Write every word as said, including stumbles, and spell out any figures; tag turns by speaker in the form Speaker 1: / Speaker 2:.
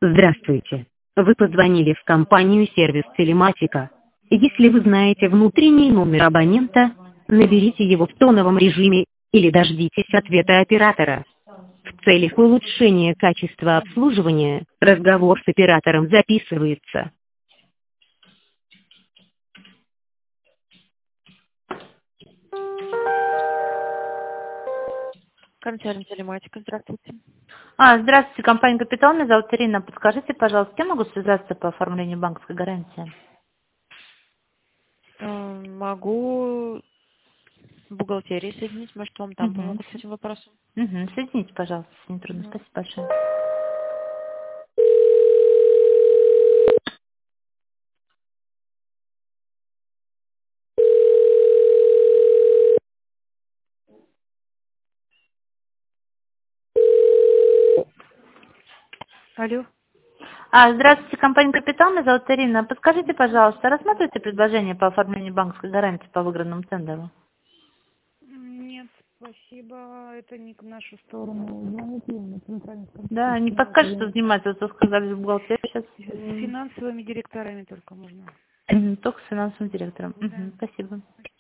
Speaker 1: Здравствуйте. Вы позвонили в компанию «Сервис Телематика». Если вы знаете внутренний номер абонента, наберите его в тоновом режиме или дождитесь ответа оператора. В целях улучшения качества обслуживания разговор с оператором записывается.
Speaker 2: Концерн телематика, здравствуйте.
Speaker 3: А, здравствуйте, компания «Капитал», меня зовут Ирина. Подскажите, пожалуйста, с кем могу связаться по оформлению банковской гарантии?
Speaker 2: Э, Могу в бухгалтерии соединить, может, вам там
Speaker 3: Угу.
Speaker 2: помогут с этим вопросом.
Speaker 3: Угу. Соедините, пожалуйста, если не трудно.
Speaker 2: Мгм.
Speaker 3: Спасибо большое.
Speaker 2: Алло.
Speaker 3: А, здравствуйте, компания «Капитал», меня зовут Ирина. Подскажите, пожалуйста, рассматриваете предложение по оформлению банковской гарантии по выигранному тендеру?
Speaker 4: Нет, спасибо, это не к нашу сторону. Звоните на центральный
Speaker 3: Да, не
Speaker 4: компьютер.
Speaker 3: подскажете, что занимается, вот вы сказали, в бухгалтерии сейчас.
Speaker 4: С финансовыми директорами только можно.
Speaker 3: Мгм, только с финансовым директором.
Speaker 4: Да.
Speaker 3: Мгм, спасибо.